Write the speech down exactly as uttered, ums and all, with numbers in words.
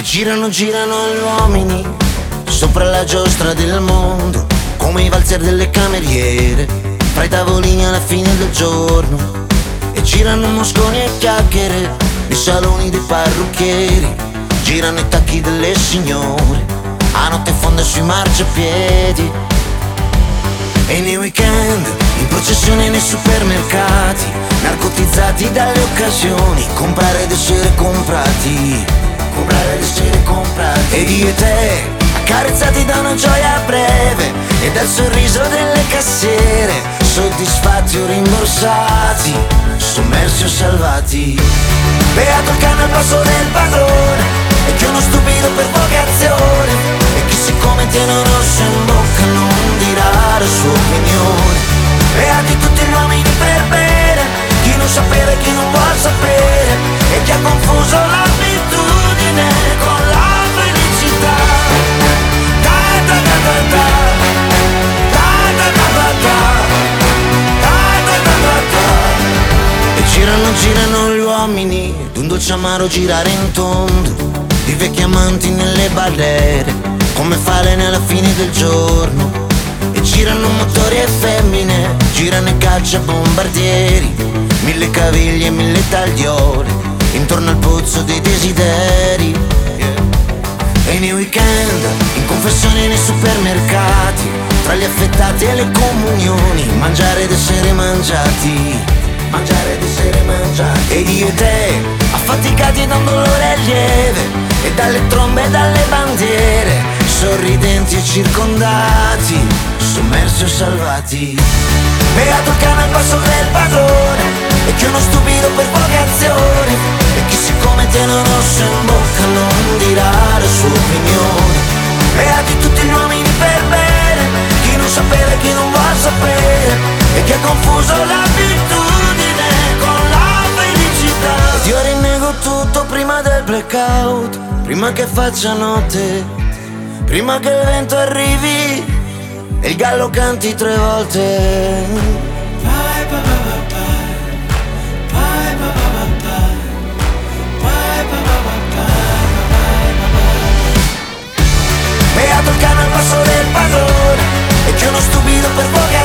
girano, girano gli uomini sopra la giostra del mondo, come i valzer delle cameriere, fra i tavolini alla fine del giorno. E girano mosconi e chiacchiere nei saloni dei parrucchieri, girano i tacchi delle signore a notte fonda sui marciapiedi. E nei weekend, in processione nei supermercati, narcotizzati dalle occasioni, comprare ed essere comprati, comprare ed essere comprati. Ed io e te, accarezzati da una gioia breve e dal sorriso delle cassiere, soddisfatti o rimborsati, sommersi o salvati. Beato il cane al passo del padrone, e che uno stupido per vocazione, e chi siccome tiene un rosso in bocca non dirà la sua opinione. Beati tutti gli uomini per bene, chi non sapere, chi non vuol sapere, e chi ha confuso l'abitudine con la felicità. Da da da da da, da da da da da, da da da da da. E girano, girano gli uomini d'un dolce amaro girare in tondo, di vecchi amanti nelle barriere, come falene alla fine del giorno. E girano motori e femmine, girano i cacciabombardieri, mille caviglie e mille tagliole intorno al pozzo dei desideri. E nei weekend, in confessioni nei supermercati, tra gli affettati e le comunioni, mangiare ed essere mangiati, mangiare ed essere mangiati. Ed io e te, affaticati da un dolore lieve, e dalle trombe e dalle bandiere, sorridenti e circondati, sommersi o salvati. Beato il cane al passo del padrone, e che uno stupido per vocazione, e chi siccome tiene un rosso in bocca non dirà la sua opinione. Beati tutti gli uomini per bene, chi non sapere, chi non vuol sapere, e chi ha confuso l'abitudine con la felicità. Ed io rinnego tutto prima del blackout, prima che faccia notte, prima che il vento arrivi e il gallo canti tre volte. Beato il cane al passo del padrone, e che uno stupido per vocazione,